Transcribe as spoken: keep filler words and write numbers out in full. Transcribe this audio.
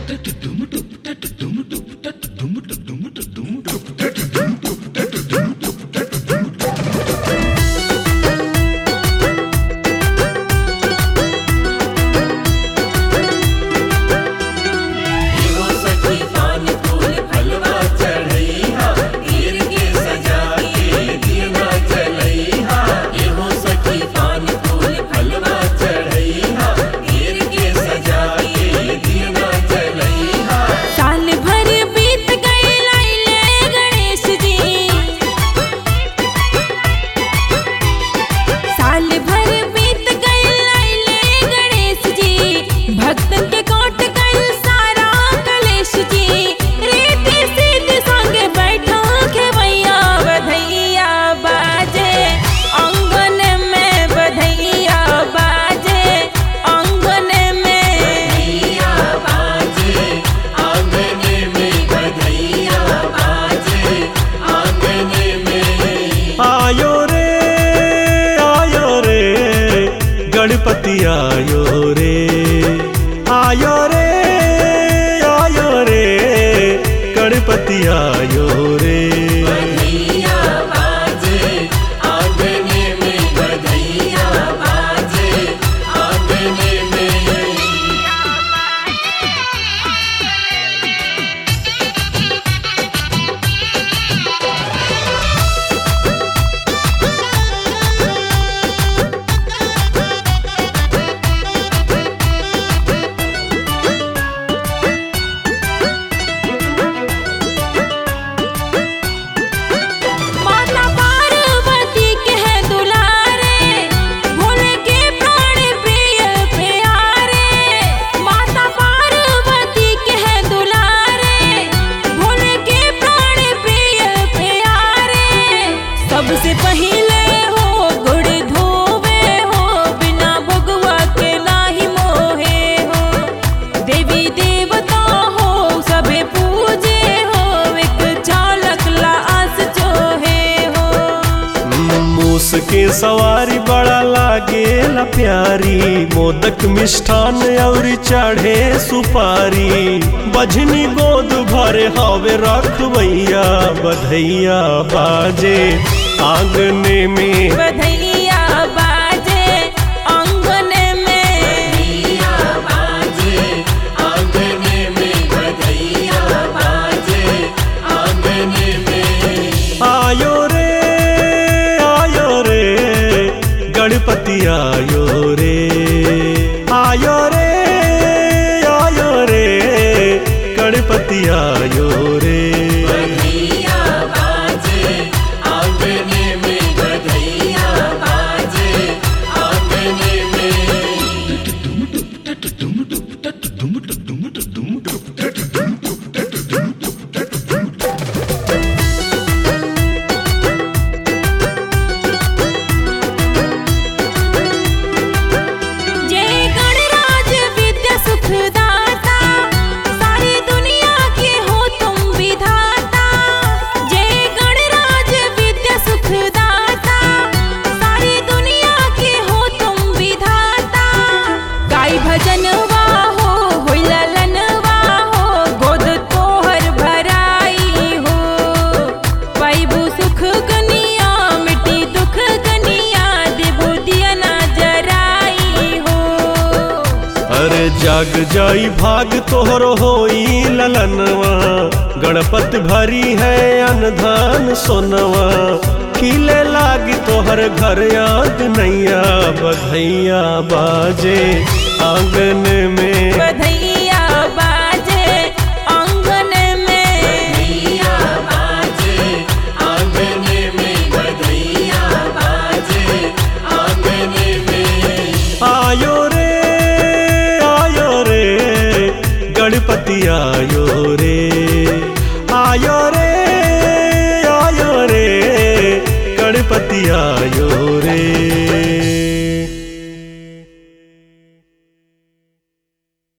गणपति आयो रे, आयो रे, आयो रे, गणपति आयो रे। बधैया बाजे आंगने में, बधैया बाजे आंगने में। सबसे पहले हो गुड़ धोवे हो, बिना भगवा के नाही मोहे हो। देवी देवता हो सभे पूजे हो, एक चालक ला आस चोहे हो। मूस के सवारी बड़ा लागे ला प्यारी, मोदक मिष्ठान और चढ़े सुपारी। बजनी गोद भरे हवे रखवैया, बधैया बाजे आंगने में, बधैया बाजे आंगने में। बधैया बाजे आंगने में, बधैया बाजे आंगने में। आयो रे, आयो रे, गणपति आयो रे, आयो रे, आयो रे, गणपति आयो रे। बधैया बाजे आंगने में, बधैया बाजे आंगने में। जय गणराज विद्या सुखदाता, सारी दुनिया के हो तुम विधाता। जय गणराज विद्या सुखदाता, सारी दुनिया के हो तुम विधाता। गाय भजनवा हो होई ललनवा हो, गोद तोहर भराई हो। पाइबू सुख गनिया मिट्टी दुख गनिया, देबू दिया ना जराई हो। अरे जाग जाई भाग तोहर होई ललनवा, गणपति भरी है अनधान सोनवा। खिले लागी तोहर घर याद नैया, बधैया बाजे आंगन में, बधैया बाजे आंगन में। बधैया बाजे आंगने में, बधैया बाजे आंगने में। आयो रे, आयो रे, गणपति आयो रे, आयो रे, आयो रे, गणपति आयो